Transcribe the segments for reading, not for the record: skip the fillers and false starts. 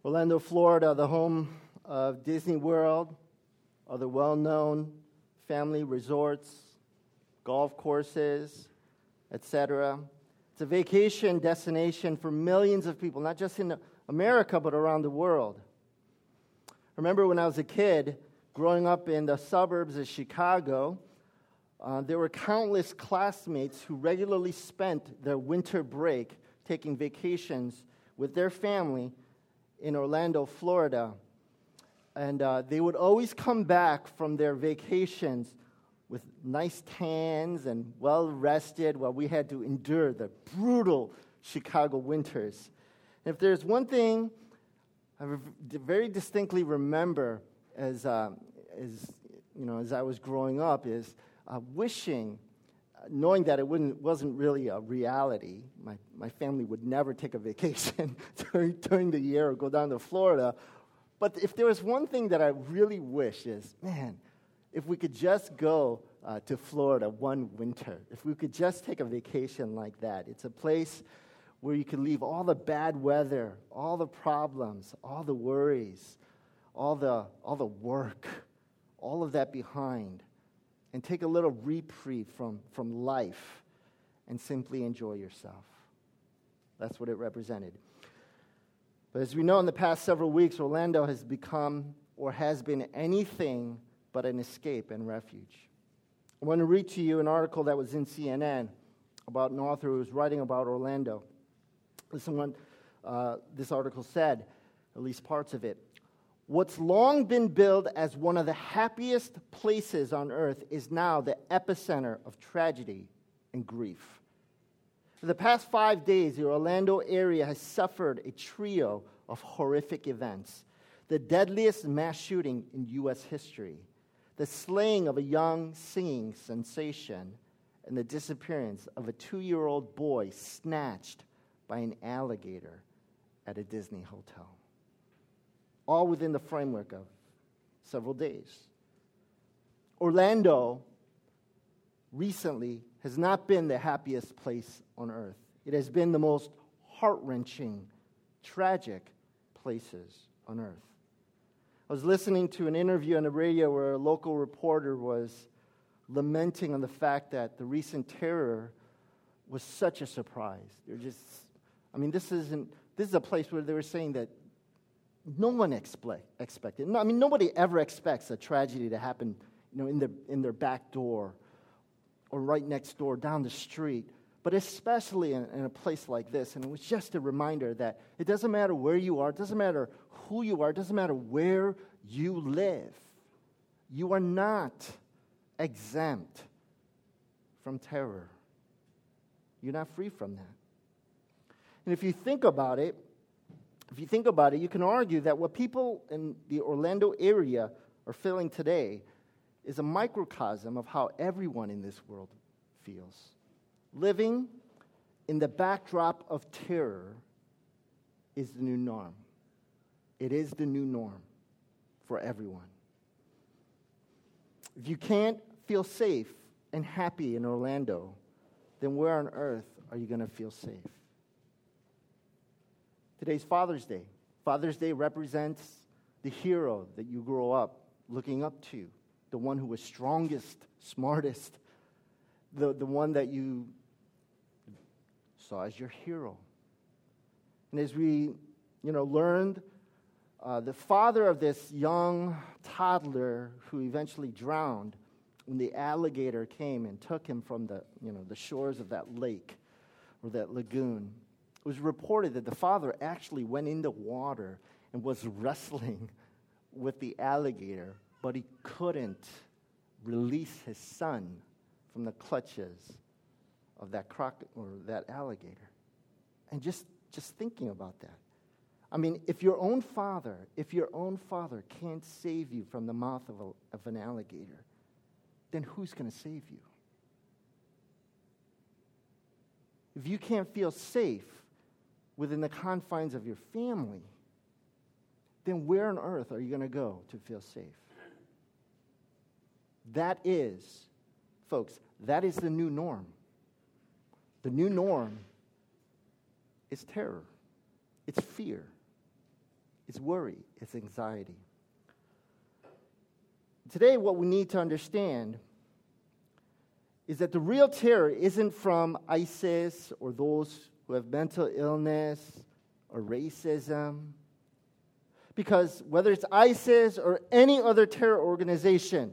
Orlando, Florida, the home of Disney World, other well-known family resorts, golf courses, etc. It's a vacation destination for millions of people, not just in America, but around the world. I remember when I was a kid, growing up in the suburbs of Chicago, there were countless classmates who regularly spent their winter break taking vacations with their family in Orlando, Florida. And they would always come back from their vacations with nice tans and well-rested while we had to endure the brutal Chicago winters. And if there's one thing I very distinctly remember as I was growing up is wishing, knowing that it wasn't really a reality. My family would never take a vacation during the year or go down to Florida. But if there was one thing that I really wish is, man, if we could just go to Florida one winter, if we could just take a vacation like that. It's a place where you can leave all the bad weather, all the problems, all the worries, all the work, all of that behind, and take a little reprieve from life and simply enjoy yourself. That's what it represented. But as we know, in the past several weeks, Orlando has become or has been anything but an escape and refuge. I want to read to you an article that was in CNN about an author who was writing about Orlando. Listen what this article said, at least parts of it. What's long been billed as one of the happiest places on earth is now the epicenter of tragedy and grief. For the past 5 days, the Orlando area has suffered a trio of horrific events. The deadliest mass shooting in U.S. history, the slaying of a young singing sensation, and the disappearance of a 2-year-old boy snatched by an alligator at a Disney hotel. All within the framework of several days. Orlando recently has not been the happiest place on earth. It has been the most heart-wrenching, tragic places on earth. I was listening to an interview on the radio where a local reporter was lamenting on the fact that the recent terror was such a surprise. This is a place where they were saying that no one expected. Nobody ever expects a tragedy to happen, in their back door or right next door down the street, but especially in a place like this. And it was just a reminder that it doesn't matter where you are, it doesn't matter who you are, it doesn't matter where you live. You are not exempt from terror. You're not free from that. And if you think about it, you can argue that what people in the Orlando area are feeling today is a microcosm of how everyone in this world feels. Living in the backdrop of terror is the new norm. It is the new norm for everyone. If you can't feel safe and happy in Orlando, then where on earth are you going to feel safe? Today's Father's Day. Father's Day represents the hero that you grow up looking up to, the one who was strongest, smartest, the one that you saw as your hero. And as we, learned, the father of this young toddler who eventually drowned when the alligator came and took him from the shores of that lake or that lagoon, it was reported that the father actually went in the water and was wrestling with the alligator, but he couldn't release his son from the clutches of that that alligator. And just thinking about that. If your own father can't save you from the mouth of an alligator, then who's going to save you? If you can't feel safe within the confines of your family, then where on earth are you going to go to feel safe? That is, folks, that is the new norm. The new norm is terror. It's fear. It's worry. It's anxiety. Today, what we need to understand is that the real terror isn't from ISIS or those who have mental illness or racism. Because whether it's ISIS or any other terror organization,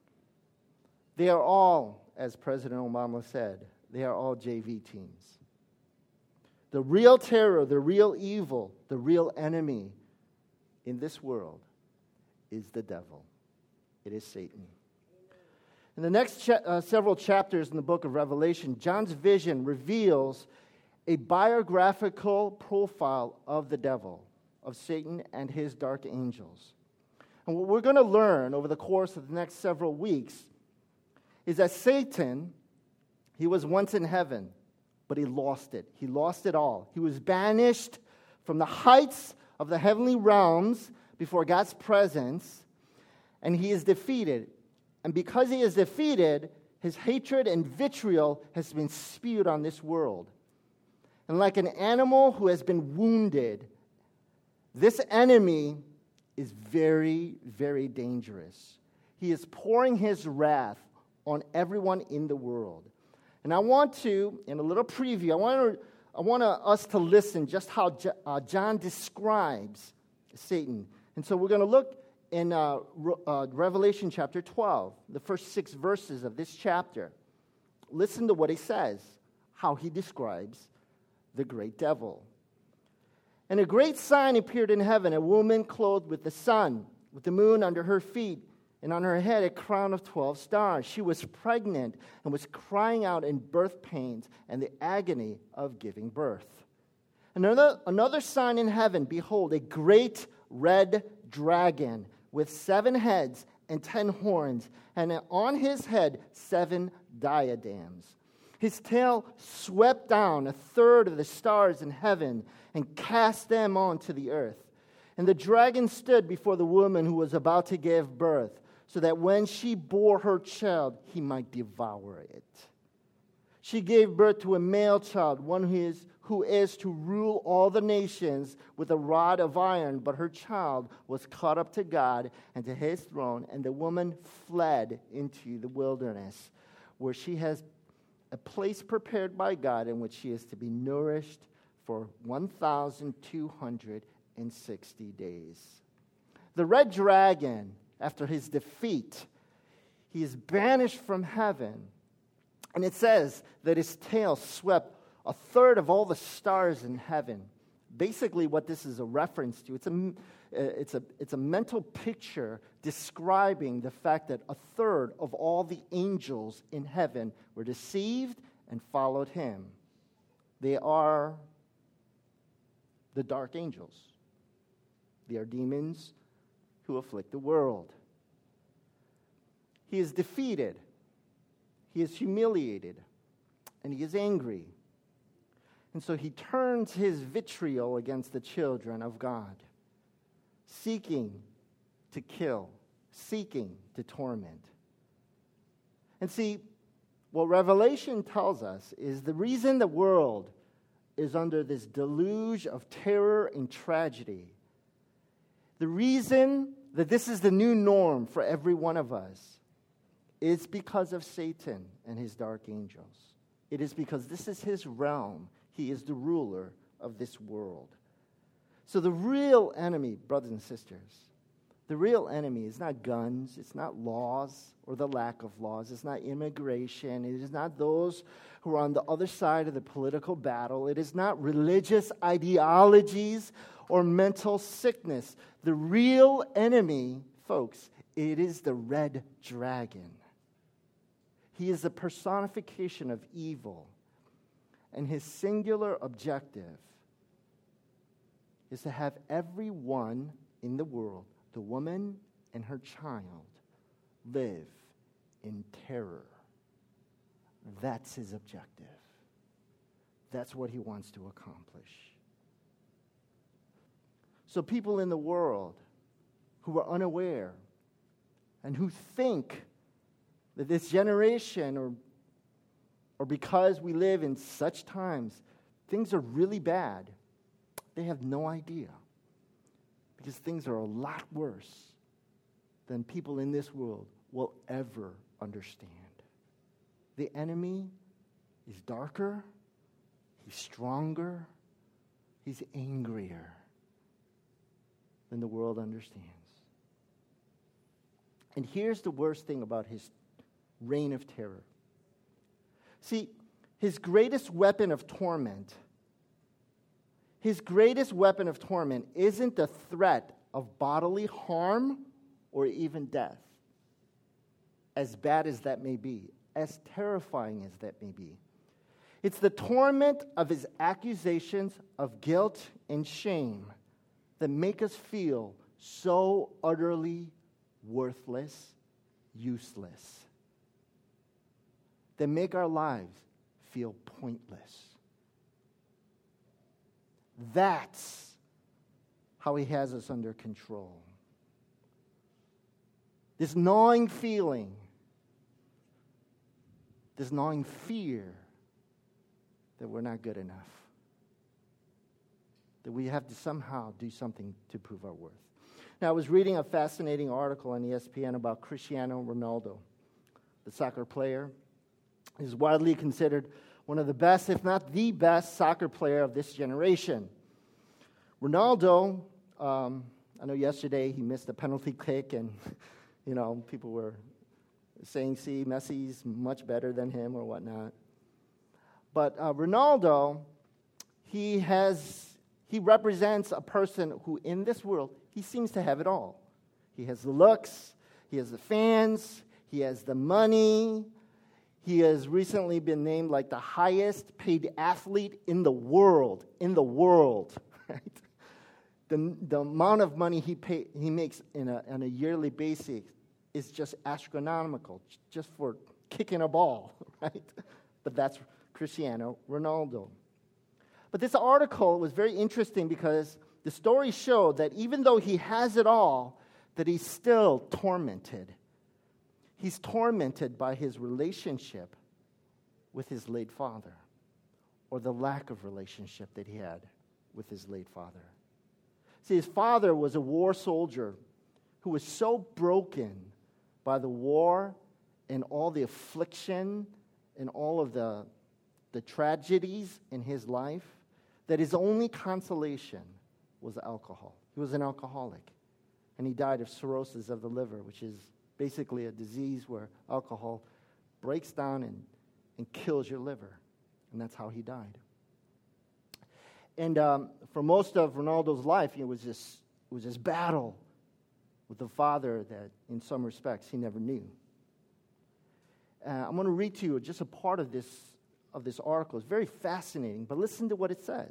they are all, as President Obama said, they are all JV teams. The real terror, the real evil, the real enemy in this world is the devil. It is Satan. In the next several chapters in the book of Revelation, John's vision reveals a biographical profile of the devil, of Satan and his dark angels. And what we're going to learn over the course of the next several weeks is that Satan, he was once in heaven, but he lost it. He lost it all. He was banished from the heights of the heavenly realms before God's presence, and he is defeated. And because he is defeated, his hatred and vitriol has been spewed on this world. And like an animal who has been wounded, this enemy is very, very dangerous. He is pouring his wrath on everyone in the world. And I want to, in a little preview, I want us to listen just how John describes Satan. And so we're going to look in Revelation chapter 12, the first 6 verses of this chapter. Listen to what he says, how he describes the great devil. And a great sign appeared in heaven, a woman clothed with the sun, with the moon under her feet, and on her head a crown of 12 stars. She was pregnant and was crying out in birth pains and the agony of giving birth. Another sign in heaven, behold, a great red dragon with 7 heads and 10 horns, and on his head 7 diadems. His tail swept down 1/3 of the stars in heaven and cast them onto the earth. And the dragon stood before the woman who was about to give birth, so that when she bore her child, he might devour it. She gave birth to a male child, one who is to rule all the nations with a rod of iron. But her child was caught up to God and to his throne, and the woman fled into the wilderness, where she has a place prepared by God in which she is to be nourished for 1,260 days. The red dragon, after his defeat, he is banished from heaven. And it says that his tail swept 1/3 of all the stars in heaven. Basically, what this is a reference to, it's a mental picture describing the fact that 1/3 of all the angels in heaven were deceived and followed him. They are the dark angels. They are demons who afflict the world. He is defeated. He is humiliated. And he is angry. And so he turns his vitriol against the children of God, seeking to kill, seeking to torment. And see, what Revelation tells us is the reason the world is under this deluge of terror and tragedy, the reason that this is the new norm for every one of us, is because of Satan and his dark angels. It is because this is his realm. He is the ruler of this world. So the real enemy, brothers and sisters, the real enemy is not guns, it's not laws or the lack of laws, it's not immigration, it is not those who are on the other side of the political battle, it is not religious ideologies or mental sickness. The real enemy, folks, it is the red dragon. He is the personification of evil. And his singular objective is to have everyone in the world, the woman and her child, live in terror. That's his objective. That's what he wants to accomplish. So people in the world who are unaware and who think that this generation or because we live in such times, things are really bad, they have no idea. because things are a lot worse than people in this world will ever understand. The enemy is darker, he's stronger, he's angrier than the world understands. And here's the worst thing about his reign of terror. See, his greatest weapon of torment isn't the threat of bodily harm or even death, as bad as that may be, as terrifying as that may be. It's the torment of his accusations of guilt and shame that make us feel so utterly worthless, useless, that make our lives feel pointless. That's how he has us under control. This gnawing feeling, this gnawing fear that we're not good enough, that we have to somehow do something to prove our worth. Now, I was reading a fascinating article on ESPN about Cristiano Ronaldo, the soccer player. He's widely considered one of the best, if not the best, soccer player of this generation. Ronaldo, I know yesterday he missed a penalty kick, and people were saying, see, Messi's much better than him or whatnot. But Ronaldo, he represents a person who in this world, he seems to have it all. He has the looks, he has the fans, he has the money. He has recently been named like the highest paid athlete in the world, right? The amount of money he makes on a yearly basis is just astronomical, just for kicking a ball, right? But that's Cristiano Ronaldo. But this article was very interesting because the story showed that even though he has it all, that he's still tormented. He's tormented by his relationship with his late father, or the lack of relationship that he had with his late father. See, his father was a war soldier who was so broken by the war and all the affliction and all of the tragedies in his life that his only consolation was alcohol. He was an alcoholic, and he died of cirrhosis of the liver, which is basically a disease where alcohol breaks down and kills your liver. And that's how he died. And for most of Ronaldo's life, it was this battle with the father that, in some respects, he never knew. I'm going to read to you just a part of this article. It's very fascinating, but listen to what it says.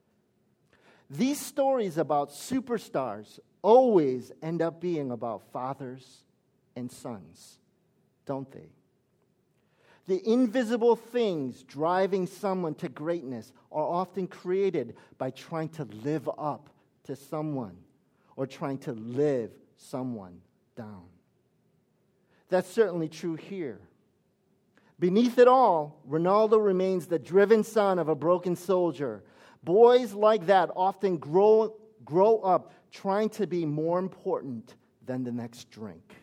These stories about superstars always end up being about fathers and sons, don't they? The invisible things driving someone to greatness are often created by trying to live up to someone or trying to live someone down. That's certainly true here. Beneath it all, Ronaldo remains the driven son of a broken soldier. Boys like that often grow up trying to be more important than the next drink.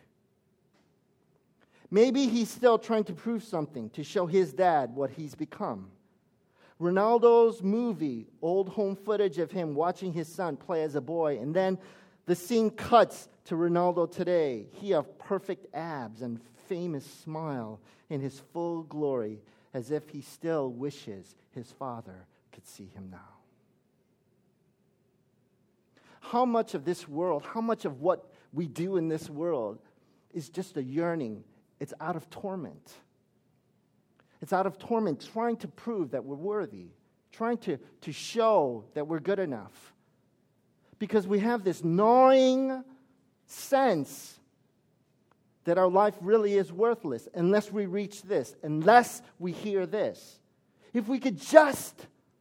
Maybe he's still trying to prove something, to show his dad what he's become. Ronaldo's movie, old home footage of him watching his son play as a boy, and then the scene cuts to Ronaldo today. He has perfect abs and famous smile in his full glory, as if he still wishes his father could see him now. How much of this world, how much of what we do in this world is just a yearning? It's out of torment. It's out of torment, trying to prove that we're worthy, trying to show that we're good enough. Because we have this gnawing sense that our life really is worthless unless we reach this, unless we hear this. If we could just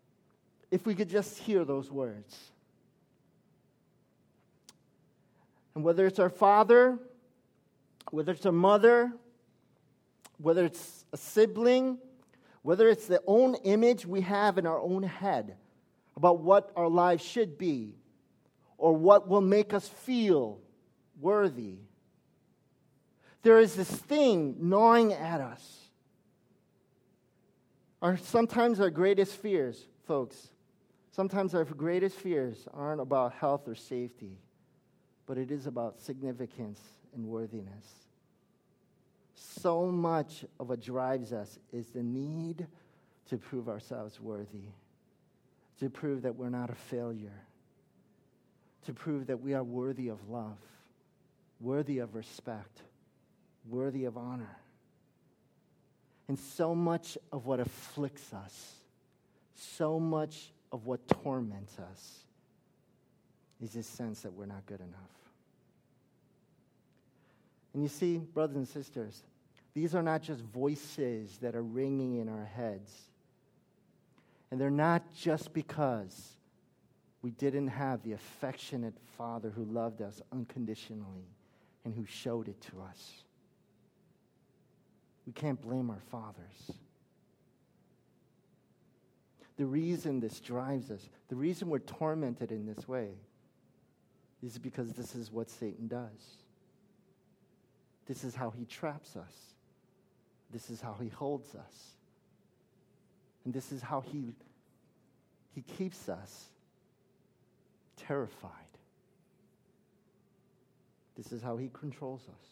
hear those words. And whether it's our father, whether it's our mother, whether it's a sibling, whether it's the own image we have in our own head about what our lives should be, or what will make us feel worthy. There is this thing gnawing at us. Sometimes our greatest fears, folks, sometimes our greatest fears aren't about health or safety, but it is about significance and worthiness. So much of what drives us is the need to prove ourselves worthy, to prove that we're not a failure, to prove that we are worthy of love, worthy of respect, worthy of honor. And so much of what afflicts us, so much of what torments us, is this sense that we're not good enough. And you see, brothers and sisters, these are not just voices that are ringing in our heads. And they're not just because we didn't have the affectionate Father who loved us unconditionally and who showed it to us. We can't blame our fathers. The reason this drives us, the reason we're tormented in this way, is because this is what Satan does. This is how he traps us. This is how he holds us. And this is how he keeps us terrified. This is how he controls us.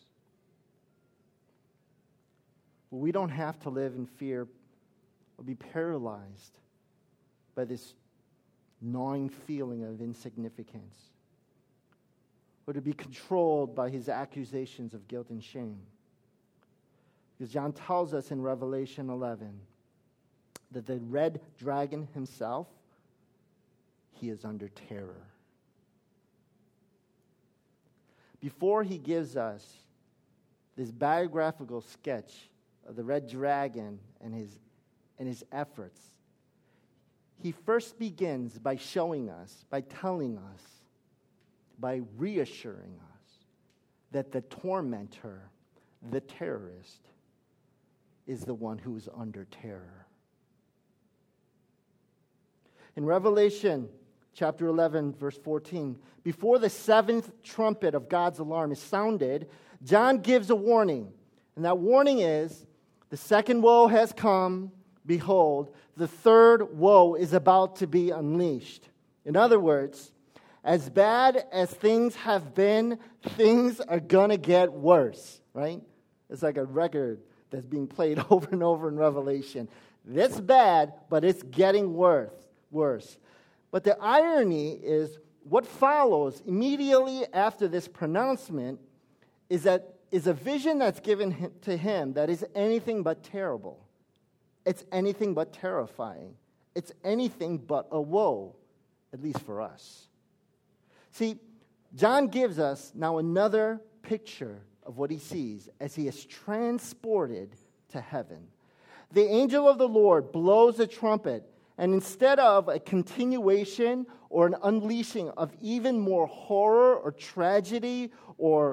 But we don't have to live in fear or be paralyzed by this gnawing feeling of insignificance, or to be controlled by his accusations of guilt and shame. Because John tells us in Revelation 11 that the red dragon himself, he is under terror. Before he gives us this biographical sketch of the red dragon and his efforts, he first begins by showing us, by telling us, by reassuring us that the tormentor, the terrorist, is the one who is under terror. In Revelation chapter 11, verse 14, before the seventh trumpet of God's alarm is sounded, John gives a warning. And that warning is, the second woe has come. Behold, the third woe is about to be unleashed. In other words, as bad as things have been, things are going to get worse, right? It's like a record that's being played over and over in Revelation. It's bad, but it's getting worse. But the irony is what follows immediately after this pronouncement is a vision that's given to him that is anything but terrible. It's anything but terrifying. It's anything but a woe, at least for us. See, John gives us now another picture of what he sees as he is transported to heaven. The angel of the Lord blows a trumpet, and instead of a continuation or an unleashing of even more horror or tragedy or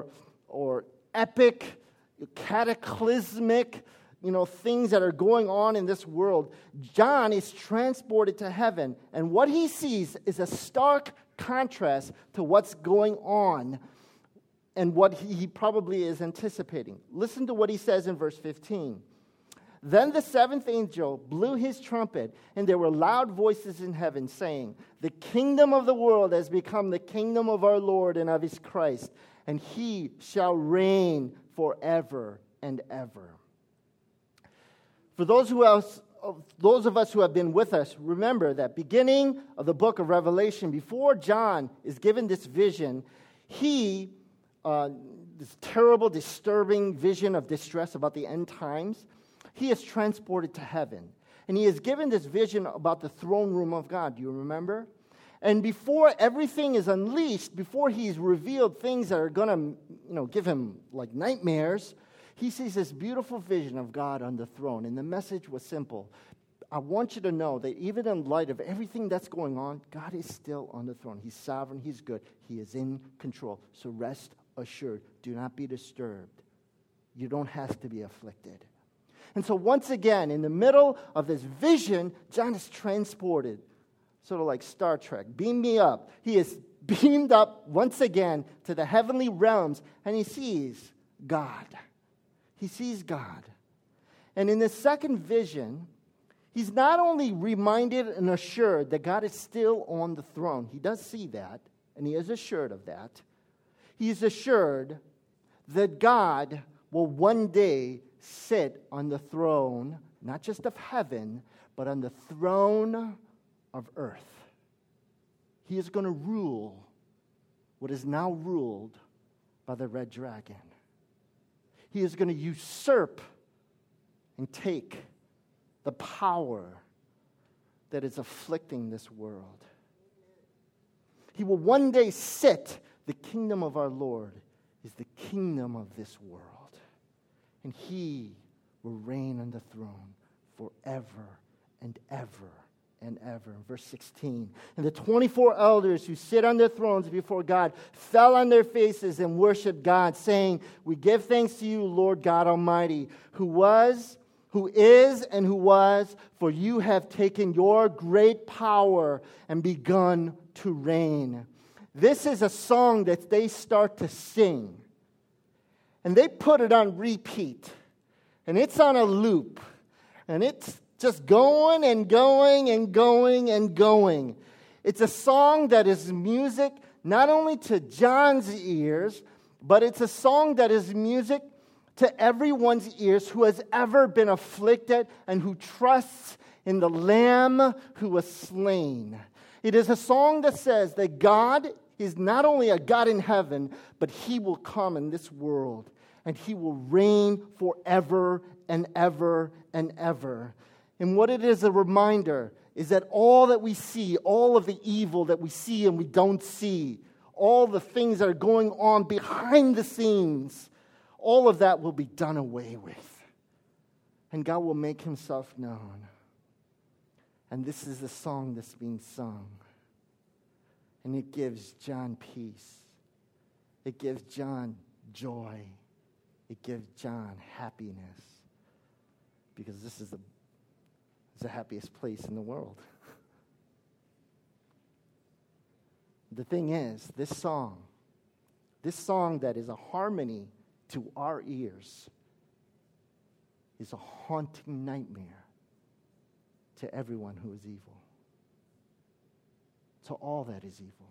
epic, cataclysmic, things that are going on in this world, John is transported to heaven, and what he sees is a stark contrast to what's going on and what he probably is anticipating. Listen to what he says in verse 15. Then the seventh angel blew his trumpet, and there were loud voices in heaven saying, "The kingdom of the world has become the kingdom of our Lord and of his Christ, and he shall reign forever and ever." For those of us who have been with us, remember that beginning of the book of Revelation, before John is given this vision, this terrible, disturbing vision of distress about the end times, he is transported to heaven. And he is given this vision about the throne room of God. Do you remember? And before everything is unleashed, before he's revealed things that are going to, give him like nightmares, he sees this beautiful vision of God on the throne. And the message was simple. I want you to know that even in light of everything that's going on, God is still on the throne. He's sovereign. He's good. He is in control. So rest assured. Do not be disturbed. You don't have to be afflicted. And so once again, in the middle of this vision, John is transported, sort of like Star Trek. Beam me up. He is beamed up once again to the heavenly realms, and he sees God. He sees God. And in the second vision, he's not only reminded and assured that God is still on the throne. He does see that, and he is assured of that. He is assured that God will one day sit on the throne, not just of heaven, but on the throne of earth. He is going to rule what is now ruled by the red dragon. He is going to usurp and take the power that is afflicting this world. He will one day sit. The kingdom of our Lord is the kingdom of this world. And he will reign on the throne forever and ever and ever. In verse 16, and the 24 elders who sit on their thrones before God fell on their faces and worshiped God, saying, "We give thanks to you, Lord God Almighty, who was, who is, and who was, for you have taken your great power and begun to reign." This is a song that they start to sing. And they put it on repeat. And it's on a loop. And it's just going and going and going and going. It's a song that is music not only to John's ears, but it's a song that is music to everyone's ears who has ever been afflicted and who trusts in the Lamb who was slain. It is a song that says that God is not only a God in heaven, but he will come in this world and he will reign forever and ever and ever. And what it is a reminder is that all that we see, all of the evil that we see and we don't see, all the things that are going on behind the scenes, all of that will be done away with. And God will make himself known. And this is the song that's being sung. And it gives John peace. It gives John joy. It gives John happiness. Because this is the happiest place in the world. The thing is, this song that is a harmony to our ears, is a haunting nightmare to everyone who is evil, to all that is evil.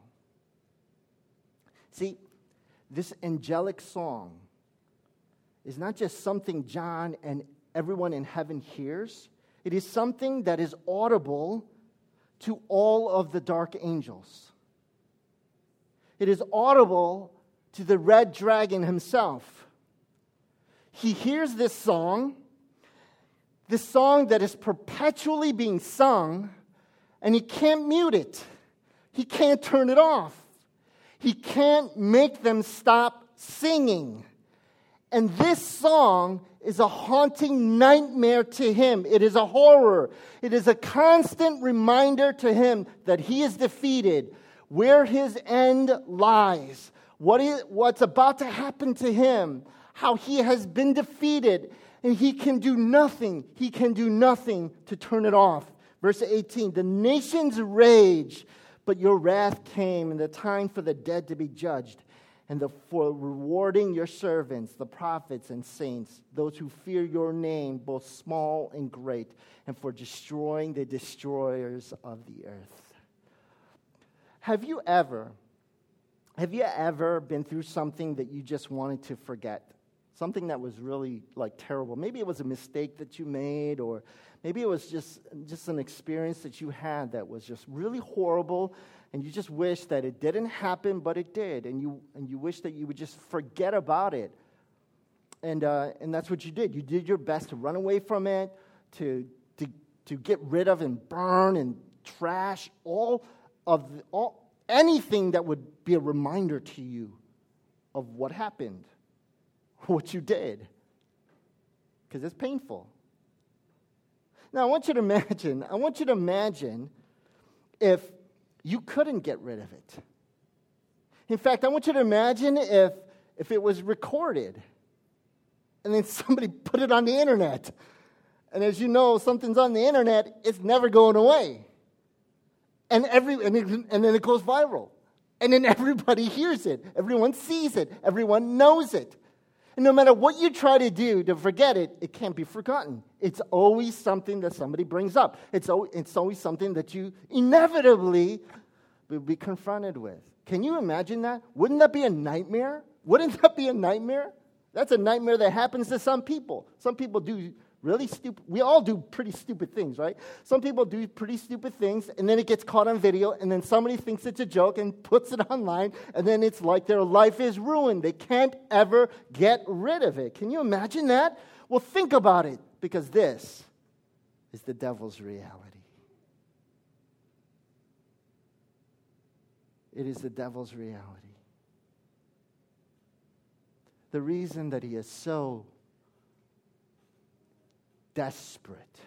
See, this angelic song is not just something John and everyone in heaven hears. It is something that is audible to all of the dark angels. It is audible to the red dragon himself. He hears this song that is perpetually being sung, and he can't mute it. He can't turn it off. He can't make them stop singing. And this song is a haunting nightmare to him. It is a horror. It is a constant reminder to him that he is defeated, where his end lies, what's about to happen to him, how he has been defeated, and he can do nothing. He can do nothing to turn it off. Verse 18, the nations rage, but your wrath came, and the time for the dead to be judged, and for rewarding your servants, the prophets and saints, those who fear your name, both small and great, and for destroying the destroyers of the earth. Have you ever been through something that you just wanted to forget? Something that was really terrible. Maybe it was a mistake that you made, or maybe it was just an experience that you had that was just really horrible, and you just wish that it didn't happen, but it did, and you wish that you would just forget about it. And that's what you did. You did your best to run away from it, to get rid of and burn and trash anything that would be a reminder to you of what happened, what you did, because it's painful. Now, I want you to imagine if you couldn't get rid of it. In fact, I want you to imagine if it was recorded and then somebody put it on the internet. And as you know, something's on the internet, it's never going away. And then it goes viral. And then everybody hears it. Everyone sees it. Everyone knows it. And no matter what you try to do to forget it, it can't be forgotten. It's always something that somebody brings up. It's always something that you inevitably will be confronted with. Can you imagine that? Wouldn't that be a nightmare? Wouldn't that be a nightmare? That's a nightmare that happens to some people. Some people do really stupid. We all do pretty stupid things, right? Some people do pretty stupid things, and then it gets caught on video, and then somebody thinks it's a joke and puts it online, and then it's like their life is ruined. They can't ever get rid of it. Can you imagine that? Well, think about it, because this is the devil's reality. It is the devil's reality. The reason that he is so desperate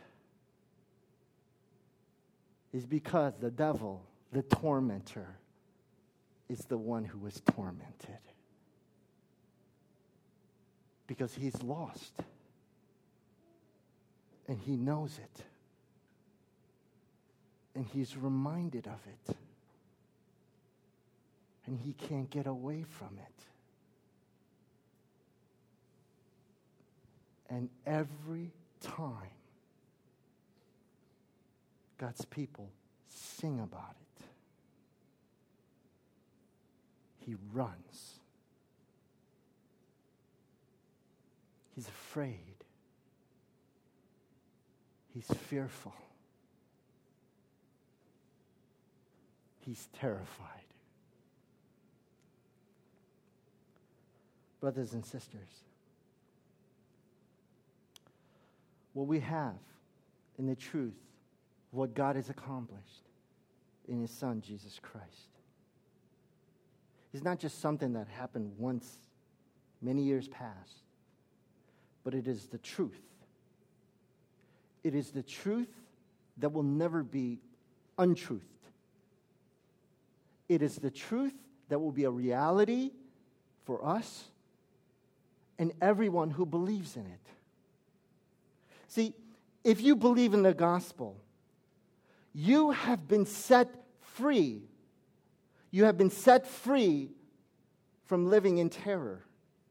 is because the devil, the tormentor, is the one who was tormented. Because he's lost. And he knows it. And he's reminded of it. And he can't get away from it. And every time God's people sing about it, he runs. He's afraid. He's fearful. He's terrified. Brothers and sisters, what we have in the truth of what God has accomplished in His Son, Jesus Christ, is not just something that happened once, many years past, but it is the truth. It is the truth that will never be untruthed. It is the truth that will be a reality for us and everyone who believes in it. See, if you believe in the gospel, you have been set free. You have been set free from living in terror.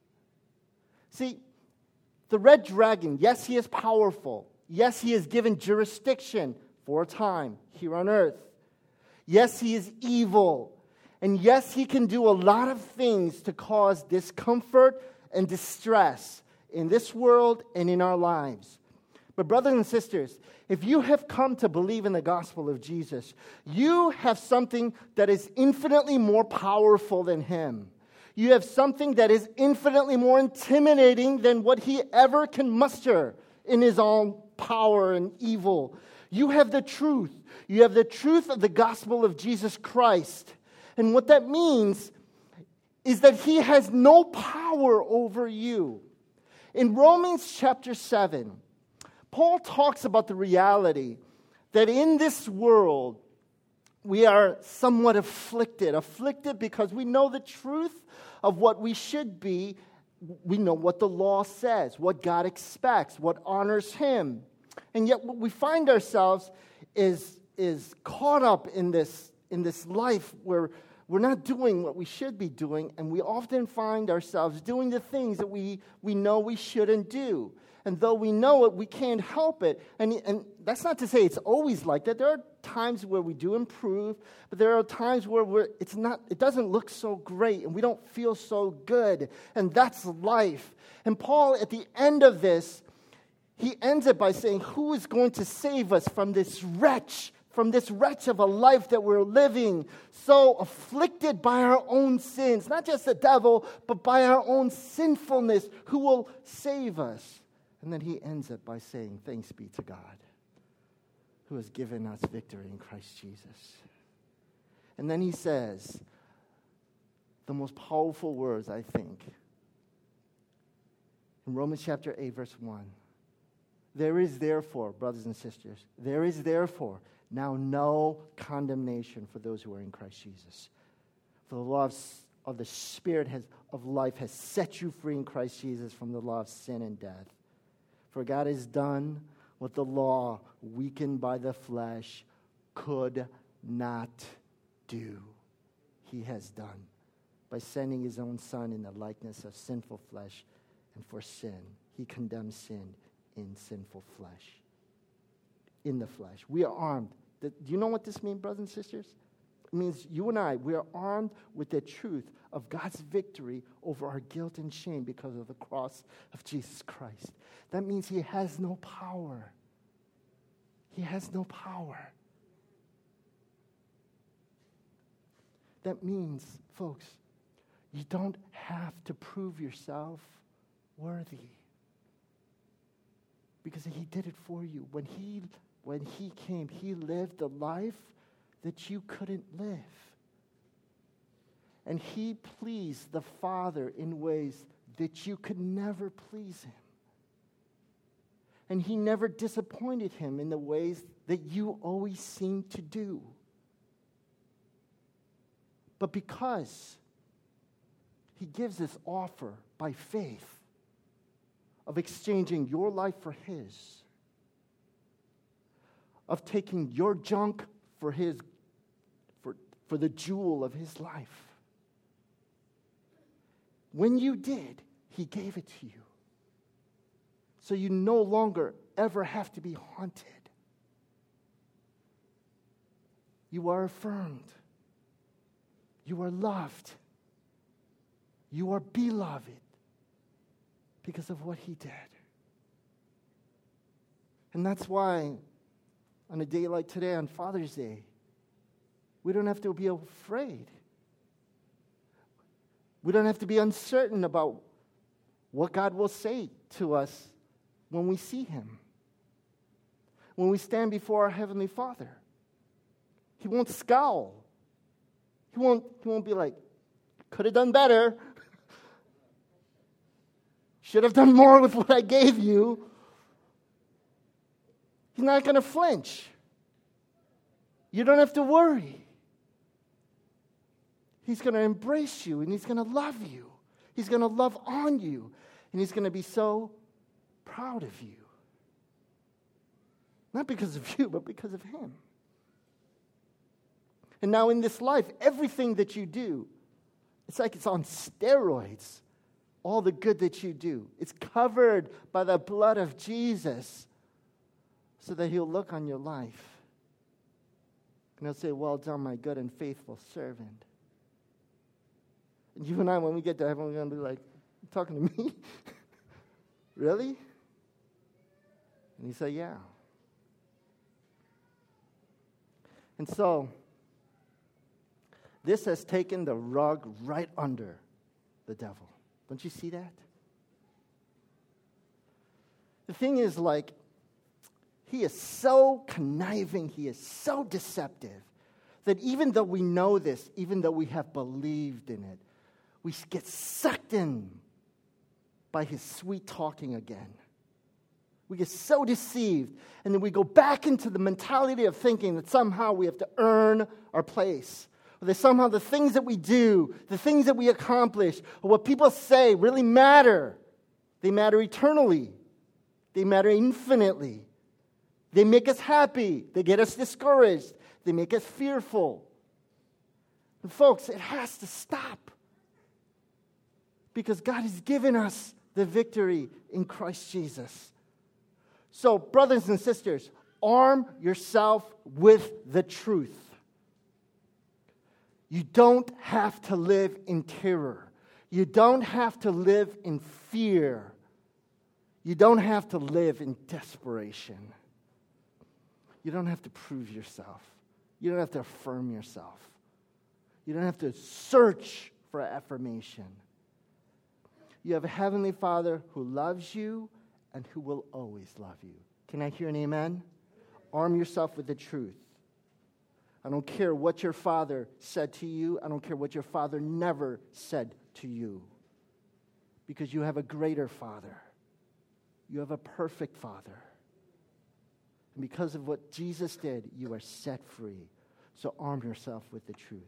See, the red dragon, yes, he is powerful. Yes, he is given jurisdiction for a time here on earth. Yes, he is evil. And yes, he can do a lot of things to cause discomfort and distress in this world and in our lives. But brothers and sisters, if you have come to believe in the gospel of Jesus, you have something that is infinitely more powerful than him. You have something that is infinitely more intimidating than what he ever can muster in his own power and evil. You have the truth. You have the truth of the gospel of Jesus Christ. And what that means is that he has no power over you. In Romans chapter 7, Paul talks about the reality that in this world we are somewhat afflicted because we know the truth of what we should be. We know what the law says, what God expects, what honors him. And yet what we find ourselves is caught up in this life where we're not doing what we should be doing, and we often find ourselves doing the things that we know we shouldn't do. And though we know it, we can't help it. And that's not to say it's always like that. There are times where we do improve, but there are times where it doesn't look so great, and we don't feel so good. And that's life. And Paul, at the end of this, he ends it by saying, who is going to save us from this wretch of a life that we're living, so afflicted by our own sins? Not just the devil, but by our own sinfulness. Who will save us? And then he ends it by saying, thanks be to God, who has given us victory in Christ Jesus. And then he says the most powerful words, I think, in Romans chapter 8, verse 1. There is therefore, brothers and sisters, there is therefore now no condemnation for those who are in Christ Jesus. For the law of the Spirit of life has set you free in Christ Jesus from the law of sin and death. For God has done what the law, weakened by the flesh, could not do. he has done by sending his own Son in the likeness of sinful flesh, and for sin. He condemns sin in sinful flesh. In the flesh. We are armed. Do you know what this means, brothers and sisters? It means you and I, we are armed with the truth of God's victory over our guilt and shame because of the cross of Jesus Christ. That means he has no power. He has no power. That means, folks, you don't have to prove yourself worthy. Because he did it for you. When he came, he lived the life that you couldn't live. And he pleased the Father in ways that you could never please him. And he never disappointed him in the ways that you always seem to do. But because he gives this offer by faith of exchanging your life for his, of taking your junk for the jewel of his life. When you did, he gave it to you. So you no longer ever have to be haunted. You are affirmed. You are loved. You are beloved because of what he did. And that's why on a day like today, on Father's Day, we don't have to be afraid. We don't have to be uncertain about what God will say to us when we see him. When we stand before our Heavenly Father. He won't scowl. He won't be like, could have done better. Should have done more with what I gave you. He's not going to flinch. You don't have to worry. He's going to embrace you and he's going to love you. He's going to love on you. And he's going to be so proud of you. Not because of you, but because of him. And now in this life, everything that you do, it's like it's on steroids. All the good that you do. It's covered by the blood of Jesus so that he'll look on your life and he'll say, well done, my good and faithful servant. And you and I, when we get to heaven, we're going to be like, you talking to me? Really? And he said, yeah. And so, this has taken the rug right under the devil. Don't you see that? The thing is, like, he is so conniving, he is so deceptive, that even though we know this, even though we have believed in it, we get sucked in by his sweet talking again. We get so deceived, and then we go back into the mentality of thinking that somehow we have to earn our place. Or that somehow the things that we do, the things that we accomplish, or what people say really matter. They matter eternally. They matter infinitely. They make us happy. They get us discouraged. They make us fearful. And folks, it has to stop. Because God has given us the victory in Christ Jesus. So, brothers and sisters, arm yourself with the truth. You don't have to live in terror. You don't have to live in fear. You don't have to live in desperation. You don't have to prove yourself. You don't have to affirm yourself. You don't have to search for affirmation. You have a Heavenly Father who loves you and who will always love you. Can I hear an amen? Arm yourself with the truth. I don't care what your father said to you. I don't care what your father never said to you. Because you have a greater Father. You have a perfect Father. And because of what Jesus did, you are set free. So arm yourself with the truth.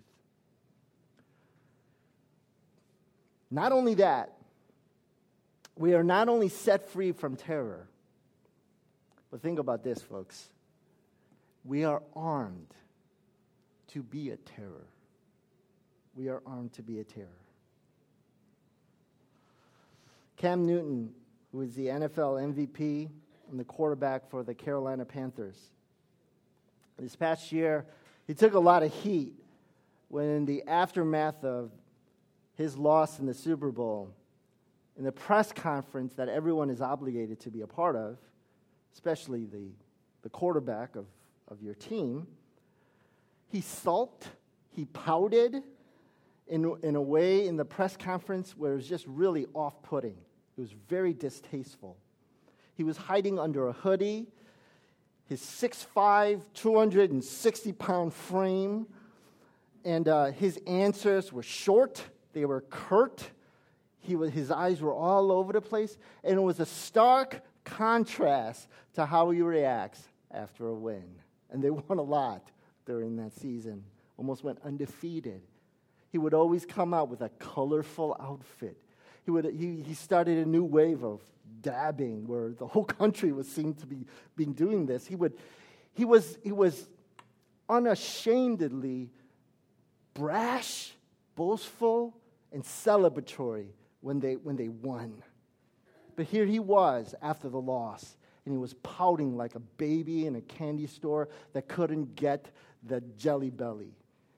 Not only that, we are not only set free from terror, but think about this, folks. We are armed to be a terror. we are armed to be a terror. Cam Newton, who is the NFL MVP and the quarterback for the Carolina Panthers. This past year, he took a lot of heat when in the aftermath of his loss in the Super Bowl, in the press conference that everyone is obligated to be a part of, especially the quarterback of your team, he sulked, he pouted in a way in the press conference where it was just really off-putting. It was very distasteful. He was hiding under a hoodie. His 6'5", 260-pound frame, and his answers were short. They were curt. His eyes were all over the place, and it was a stark contrast to how he reacts after a win. And they won a lot during that season, almost went undefeated. He would always come out with a colorful outfit. He started a new wave of dabbing, where the whole country seemed to be doing this. He was unashamedly brash, boastful, and celebratory when they won. But here he was after the loss, and he was pouting like a baby in a candy store that couldn't get the Jelly Belly.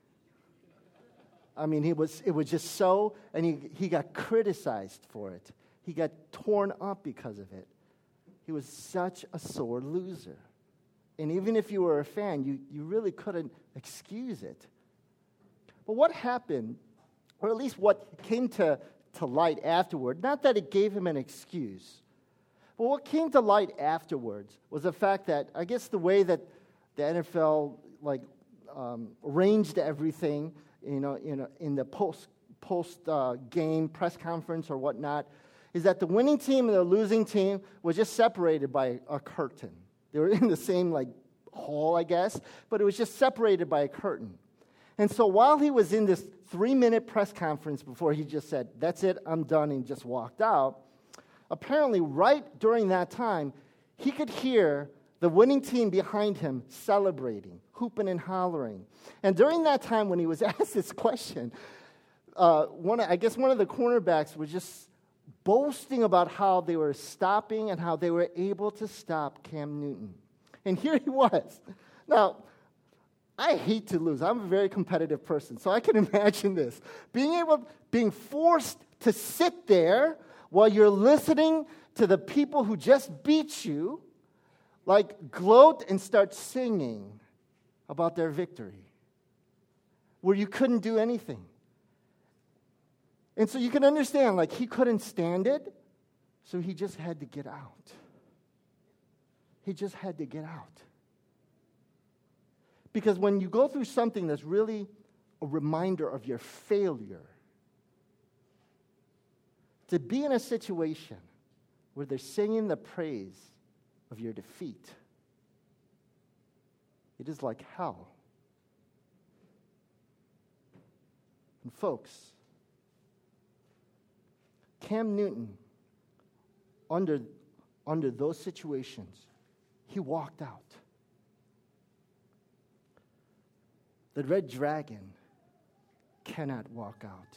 I mean, it was just so, and he got criticized for it. He got torn up because of it. He was such a sore loser. And even if you were a fan, you really couldn't excuse it. But what happened, or at least what came to light afterward, not that it gave him an excuse, but what came to light afterwards was the fact that, I guess the way that the NFL arranged everything, in the post game press conference or whatnot, is that the winning team and the losing team were just separated by a curtain. They were in the same hall, I guess, but it was just separated by a curtain. And so while he was in this 3-minute press conference before he just said, "That's it, I'm done," and just walked out, apparently right during that time, he could hear the winning team behind him celebrating, hooping and hollering. And during that time when he was asked this question, one of the cornerbacks was just boasting about how they were stopping and how they were able to stop Cam Newton. And here he was. Now, I hate to lose. I'm a very competitive person, so I can imagine this. Being forced to sit there while you're listening to the people who just beat you, gloat and start singing about their victory, where you couldn't do anything. And so you can understand, he couldn't stand it, so he just had to get out. He just had to get out. Because when you go through something that's really a reminder of your failure, to be in a situation where they're singing the praise of your defeat, it is like hell. And folks, Cam Newton, under those situations, he walked out. The red dragon cannot walk out.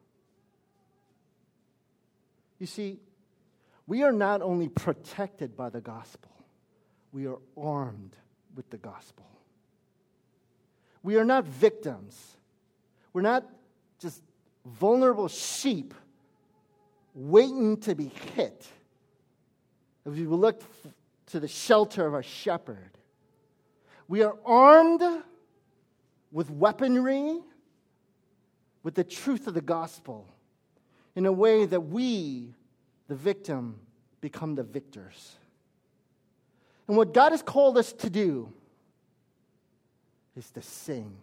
You see, we are not only protected by the gospel, we are armed with the gospel. We are not victims. We're not just vulnerable sheep waiting to be hit. If we look to the shelter of our shepherd, we are armed with weaponry, with the truth of the gospel, in a way that we, the victim, become the victors. And what God has called us to do is to sing.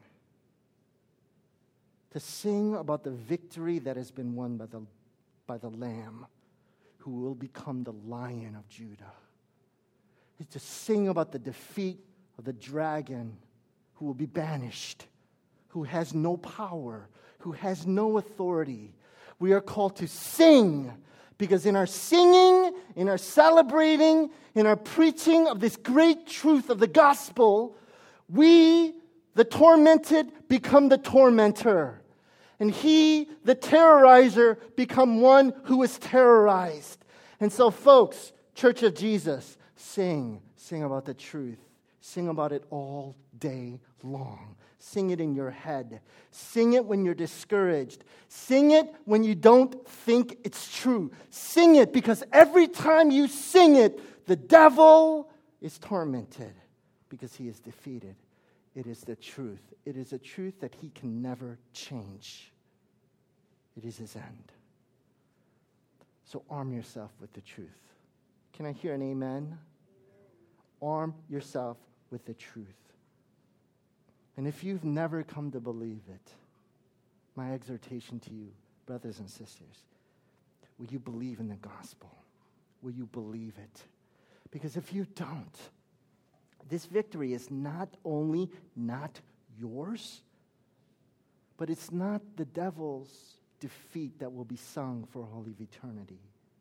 To sing about the victory that has been won by the Lamb, who will become the Lion of Judah. It's to sing about the defeat of the dragon who will be banished, who has no power, who has no authority. We are called to sing, because in our singing, in our celebrating, in our preaching of this great truth of the gospel, we, the tormented, become the tormentor. and he, the terrorizer, become one who is terrorized. And so, folks, Church of Jesus, sing about the truth. Sing about it all day long. Sing it in your head. Sing it when you're discouraged. Sing it when you don't think it's true. Sing it because every time you sing it, the devil is tormented because he is defeated. It is the truth. It is a truth that he can never change. It is his end. So arm yourself with the truth. Can I hear an amen? Arm yourself with the truth. And if you've never come to believe it, my exhortation to you, brothers and sisters, will you believe in the gospel? Will you believe it? Because if you don't, this victory is not only not yours, but it's not the devil's defeat that will be sung for all of eternity.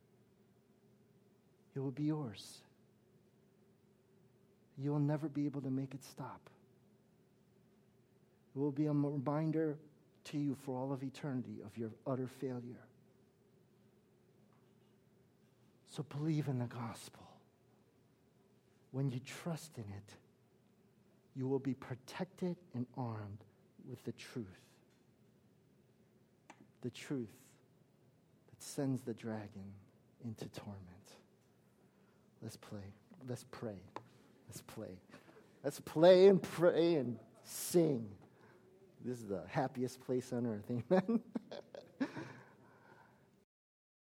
It will be yours. You will never be able to make it stop. It will be a reminder to you for all of eternity of your utter failure. So believe in the gospel. When you trust in it, you will be protected and armed with the truth. The truth that sends the dragon into torment. Let's pray. Let's play and pray and sing. This is the happiest place on earth. Amen.